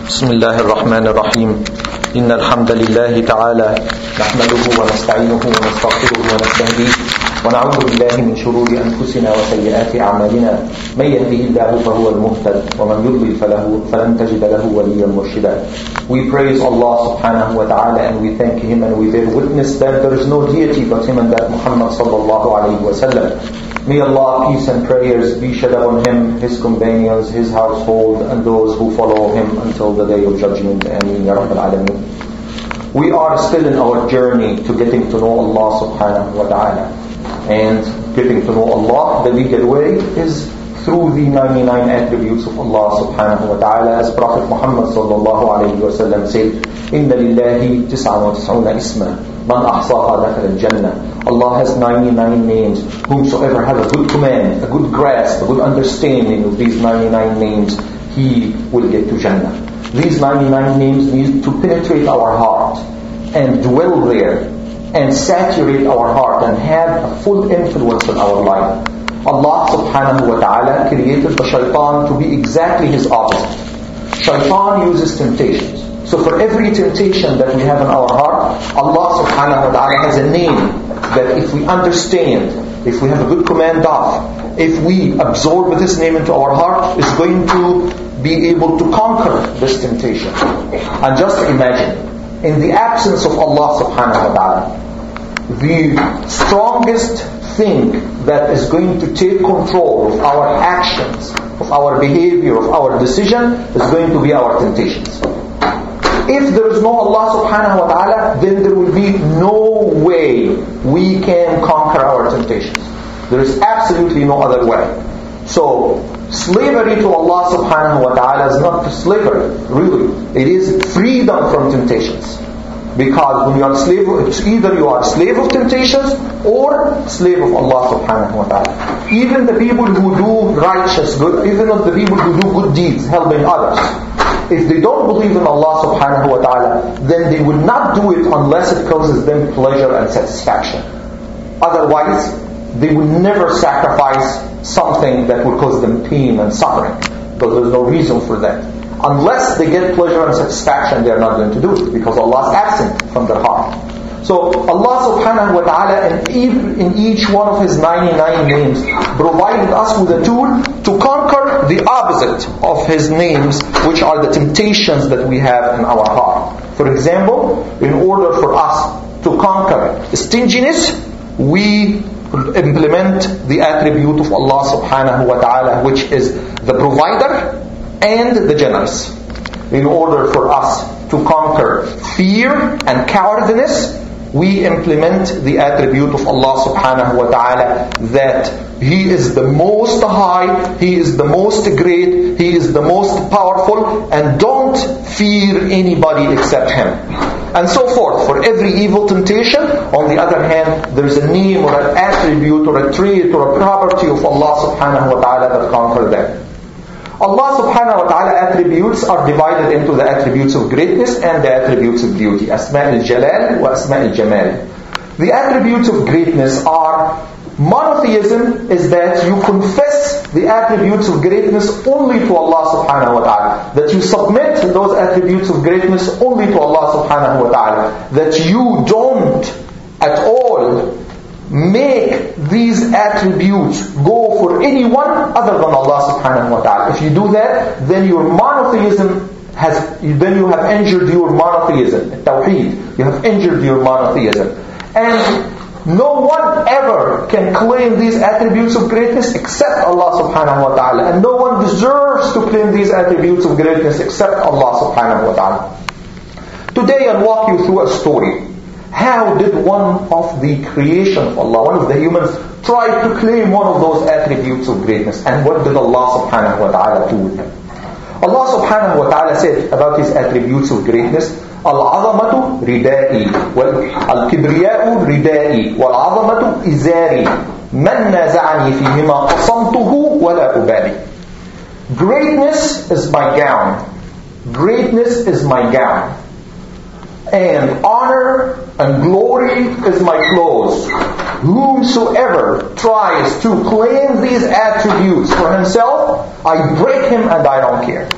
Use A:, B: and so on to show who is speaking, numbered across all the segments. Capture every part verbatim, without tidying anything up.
A: بسم الله الرحمن الرحيم إن الحمد لله تعالى نحمده ونستعينه ونستغفره ونستهديه ونعوذ بالله من شرور أنفسنا وسيئات أعمالنا من يهده الله فهو المهتد ومن يضلل فله فلن تجد له وليا مرشدا. We praise Allah subhanahu wa ta'ala and we thank Him and we bear witness that there is no deity but Him and that Muhammad sallallahu alayhi wa sallam. May Allah, peace and prayers be shed upon him, his companions, his household, and those who follow him until the day of judgment. Ameen ya Rabbal Alameen. We are still in our journey to getting to know Allah subhanahu wa ta'ala. And getting to know Allah, the legal way, is through the ninety-nine attributes of Allah subhanahu wa ta'ala. As Prophet Muhammad sallallahu alayhi wa sallam said, إِنَّ لِلَّهِ تِسْعَةً وَتِسْعُونَ إِسْمًا مَنْ أَحْصَاهَا دَخَلَ الْجَنَّةِ. Allah has ninety-nine names. Whomsoever has a good command, a good grasp, a good understanding of these ninety-nine names, he will get to Jannah. These ninety-nine names need to penetrate our heart and dwell there and saturate our heart and have a full influence in our life. Allah subhanahu wa ta'ala created the shaitan to be exactly his opposite. Shaitan uses temptations. So for every temptation that we have in our heart, Allah subhanahu wa ta'ala has a name that if we understand, if we have a good command of, if we absorb this name into our heart, is going to be able to conquer this temptation. And just imagine, in the absence of Allah subhanahu wa ta'ala, the strongest thing that is going to take control of our actions, of our behavior, of our decision, is going to be our temptations. If there is no Allah subhanahu wa ta'ala, then there will be no way we can conquer our temptations. There is absolutely no other way. So, slavery to Allah subhanahu wa ta'ala is not slavery, really. It is freedom from temptations. Because when you are slave, it's either you are slave of temptations or slave of Allah subhanahu wa ta'ala. Even the people who do righteous good, even the people who do good deeds, helping others, if they don't believe in Allah subhanahu wa ta'ala, then they will not do it unless it causes them pleasure and satisfaction. Otherwise, they will never sacrifice something that will cause them pain and suffering, because there's no reason for that. Unless they get pleasure and satisfaction, they are not going to do it, because Allah is absent from their heart. So Allah subhanahu wa ta'ala in each one of His ninety-nine names provided us with a tool to conquer the opposite of His names, which are the temptations that we have in our heart. For example, in order for us to conquer stinginess, we implement the attribute of Allah subhanahu wa ta'ala, which is the provider and the generous. In order for us to conquer fear and cowardliness, we implement the attribute of Allah subhanahu wa ta'ala that He is the most high, He is the most great, He is the most powerful, and don't fear anybody except Him. And so forth. For every evil temptation, on the other hand, there is a name or an attribute or a trait or a property of Allah subhanahu wa ta'ala that conquer them. Allah subhanahu wa ta'ala attributes are divided into the attributes of greatness and the attributes of beauty. Asma' al-Jalal wa Asma' al-Jamal. The attributes of greatness are, monotheism is that you confess the attributes of greatness only to Allah subhanahu wa ta'ala. That you submit those attributes of greatness only to Allah subhanahu wa ta'ala. That you don't at all make these attributes go for anyone other than Allah subhanahu wa ta'ala. If you do that, then your monotheism has, then you have injured your monotheism, Tawheed. You have injured your monotheism. And no one ever can claim these attributes of greatness except Allah subhanahu wa ta'ala. And no one deserves to claim these attributes of greatness except Allah subhanahu wa ta'ala. Today I'll walk you through a story. How did one of the creation of Allah, one of the humans, try to claim one of those attributes of greatness? And what did Allah subhanahu wa ta'ala do with him? Allah subhanahu wa ta'ala said about His attributes of greatness, Al-'azamatu ridai, Al-kibriya'u ridai, Wal-'azamatu izari, Man naza'ani fihima qasamtuhu wa la ubali. Greatness is my gown. Greatness is my gown. And honor and glory is my clothes. Whomsoever tries to claim these attributes for himself, I break him and I don't care.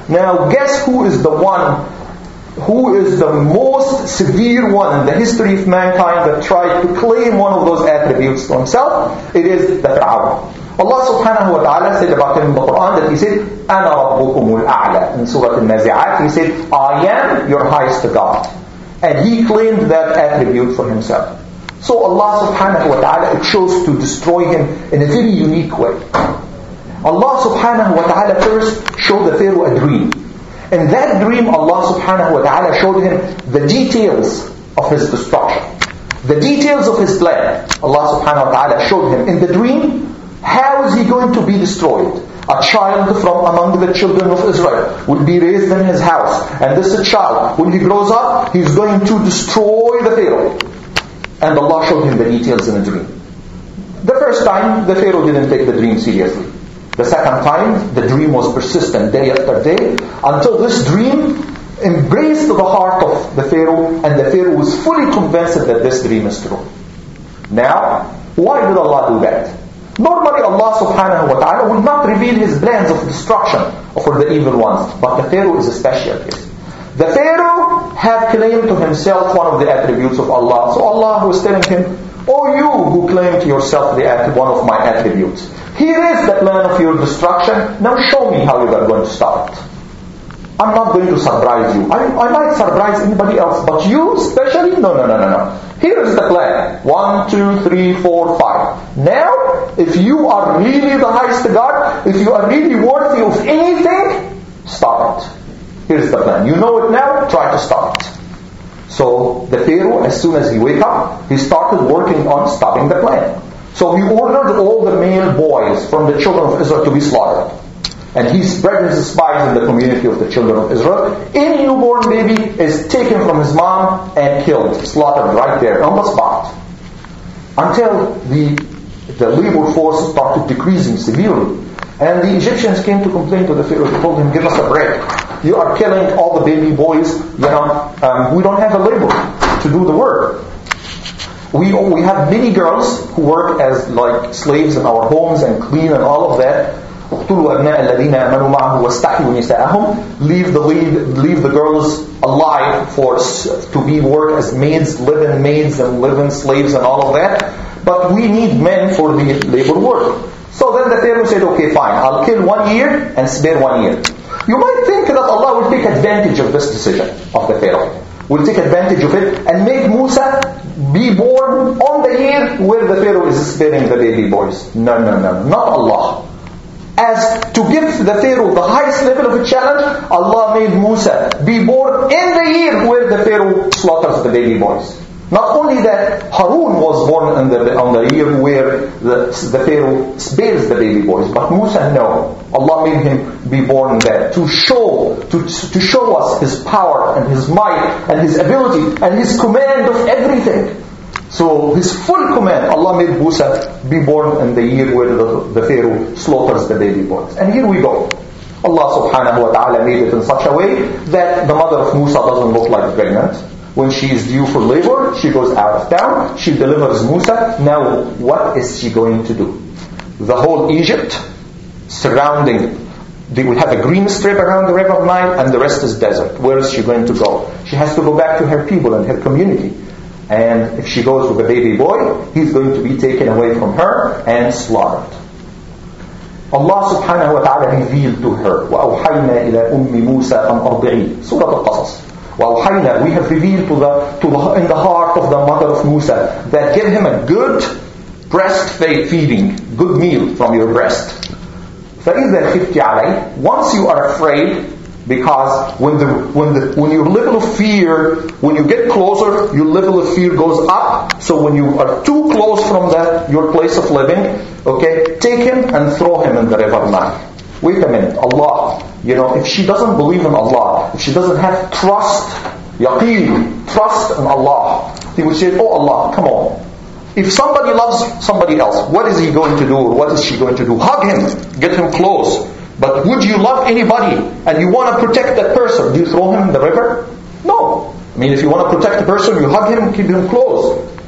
A: Now guess who is the one, who is the most severe one in the history of mankind that tried to claim one of those attributes to himself? It is the Fir'aun. Allah subhanahu wa ta'ala said about him in the Quran that he said, أَنَا رَبُّكُمُ الْأَعْلَى. In Surah Al-Nazi'at he said, I am your highest God. And he claimed that attribute for himself. So Allah subhanahu wa ta'ala chose to destroy him in a very unique way. Allah subhanahu wa ta'ala first showed the Pharaoh a dream. In that dream, Allah subhanahu wa ta'ala showed him the details of his destruction. The details of his plan. Allah subhanahu wa ta'ala showed him in the dream, how is he going to be destroyed? A child from among the children of Israel will be raised in his house. And this child, when he grows up, he's going to destroy the Pharaoh. And Allah showed him the details in a dream. The first time, the Pharaoh didn't take the dream seriously. The second time, the dream was persistent day after day, until this dream embraced the heart of the Pharaoh, and the Pharaoh was fully convinced that this dream is true. Now, why did Allah do that? Normally Allah subhanahu wa ta'ala will not reveal His plans of destruction for the evil ones, but the Pharaoh is a special case. The Pharaoh had claimed to himself one of the attributes of Allah. So Allah was telling him, "O you who claim to yourself the one of my attributes, here is the plan of your destruction. Now show me how you are going to stop it. I'm not going to surprise you. I, I might surprise anybody else, but you especially? No, no, no, no, no. Here is the plan. One, two, three, four, five. Now, if you are really the highest God, if you are really worthy of anything, stop it. Here's the plan. You know it now, try to stop it." So the Pharaoh, as soon as he wake up, he started working on stopping the plan. So he ordered all the male boys from the children of Israel to be slaughtered. And he spread his spies in the community of the children of Israel. Any newborn baby is taken from his mom and killed, slaughtered right there on the spot. Until the, the labor force started decreasing severely. And the Egyptians came to complain to the Pharaoh. They told him, "Give us a break. You are killing all the baby boys. You know, um, we don't have a labor to do the work. We we have many girls who work as like slaves in our homes and clean and all of that. Leave the leave, leave the girls alive for to be work as maids, live-in maids and live-in slaves and all of that. But we need men for the labor work." So then the Pharaoh said, "Okay, fine. I'll kill one year and spare one year." You might think that Allah will take advantage of this decision of the Pharaoh. Will take advantage of it and make Musa be born on the year where the Pharaoh is sparing the baby boys. No, no, no. Not Allah. As to give the Pharaoh the highest level of a challenge, Allah made Musa be born in the year where the Pharaoh slaughters the baby boys. Not only that, Harun was born in the, on the year where the, the Pharaoh spares the baby boys. But Musa, no. Allah made him be born there to show, to, to show us His power and His might and His ability and His command of everything. So His full command, Allah made Musa be born in the year where the, the Pharaoh slaughters the baby boys. And here we go. Allah subhanahu wa ta'ala made it in such a way that the mother of Musa doesn't look like pregnant. When she is due for labor, she goes out of town, she delivers Musa. Now, what is she going to do? The whole Egypt, surrounding, they will have a green strip around the river of Nile, and the rest is desert. Where is she going to go? She has to go back to her people and her community. And if she goes with a baby boy, he's going to be taken away from her and slaughtered. Allah subhanahu wa ta'ala revealed to her, وَأَوْحَيْنَا إِلَىٰ أُمِّ مُوسَىٰ أَنْ أَرْضِعِيهِ Surah Al-Qasas. وَأَوْحَيْنَا, we have revealed to the, to the, in the heart of the mother of Musa that give him a good breast feeding, good meal from your breast. فَإِذَا خِفْتِ عَلَيْهِ Once you are afraid, because when the when the when your level of fear, when you get closer, your level of fear goes up. So when you are too close from the your place of living, okay, take him and throw him in the river Nile. Wait a minute, Allah. You know, if she doesn't believe in Allah, if she doesn't have trust, yaqeen, trust in Allah, he would say, "Oh Allah, come on. If somebody loves somebody else, what is he going to do, or what is she going to do? Hug him, get him close. But would you love anybody and you want to protect that person? Do you throw him in the river? No. I mean, if you want to protect the person, you hug him and keep him close.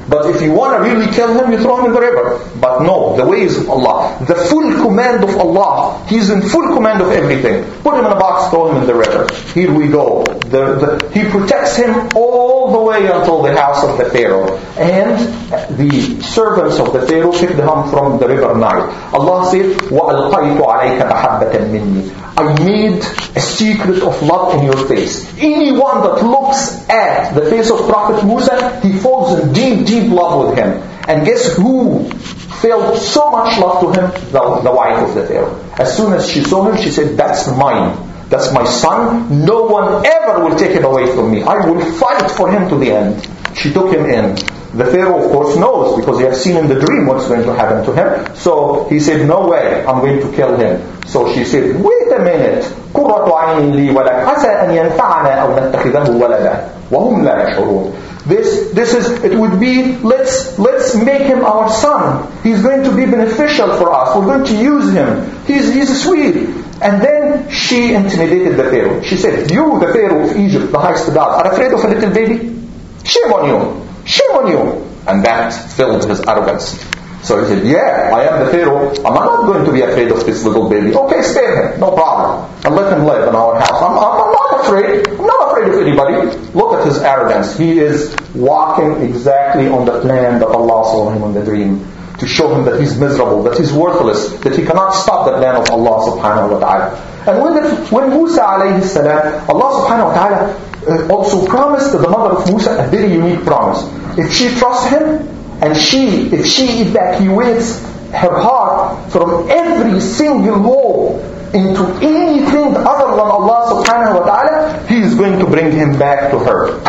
A: But if you want to really kill him, you throw him in the river. But no, the ways of Allah, the full command of Allah, He's in full command of everything. Put him in a box, throw him in the river. Here we go. The, the, he protects him all the way until the house of the Pharaoh. And the servants of the Pharaoh picked him from the river Nile. Allah said, وَأَلْقَيْتُ عَلَيْكَ مَحَبَّةً مِّنِّي. I made a secret of love in your face. Anyone that looks at the face of Prophet Musa, he falls in deep, deep love with him. And guess who felt so much love to him? The, the wife of the Pharaoh. As soon as she saw him, she said, that's mine. That's my son. No one ever will take it away from me. I will fight for him to the end. She took him in. The Pharaoh, of course, knows because he has seen in the dream what's going to happen to him. So he said, no way, I'm going to kill him. So she said, wait a minute. قُرَّةُ عَيْنٍ لِي وَلَكَ عَسَىٰ أَنْ يَنْفَعَنَا أَوْ نَتَّخِذَهُ وَلَدًا وَهُمْ لَا يَشْعُرُونَ. This, this is, it would be, let's, let's make him our son. He's going to be beneficial for us. We're going to use him. He's, he's sweet. And then she intimidated the Pharaoh. She said, you, the Pharaoh of Egypt, the highest God, are afraid of a little baby? Shame on you. Shame on you. And that filled his arrogance. So he said, yeah, I am the Pharaoh. I'm not going to be afraid of this little baby. Okay, spare him. No problem. And let him live in our house. I'm, I'm not afraid. I'm not afraid of anybody. Look at his arrogance. He is walking exactly on the plan that Allah saw him in the dream, to show him that he's miserable, that he's worthless, that he cannot stop the plan of Allah subhanahu wa ta'ala. And when, the, when Musa alayhi salam, Allah subhanahu wa ta'ala uh, also promised the mother of Musa a very unique promise. If she trusts him, and she, if she evacuates her heart from every single hole into anything other than Allah subhanahu wa ta'ala, He is going to bring him back to her.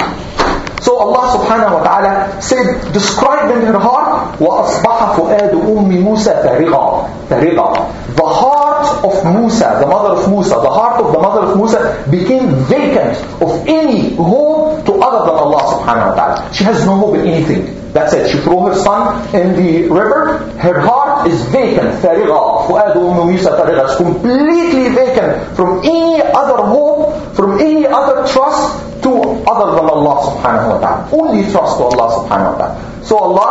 A: So Allah subhanahu wa ta'ala said, described in her heart, وَأَصْبَحَ فُؤَادُ أُمِّ مُوسَى فَارِغًا فَارِغًا. The heart of Musa, the mother of Musa, the heart of the mother of Musa became vacant of any hope to other than Allah subhanahu wa ta'ala. She has no hope in anything. That's it. She threw her son in the river. Her heart is vacant. فَارِغًا. فُؤَادُ أُمِّ مُوسَى فَارِغًا. It's completely vacant from any other hope, from any other trust to other than Allah subhanahu wa ta'ala. Only trust to Allah subhanahu wa ta'ala. So Allah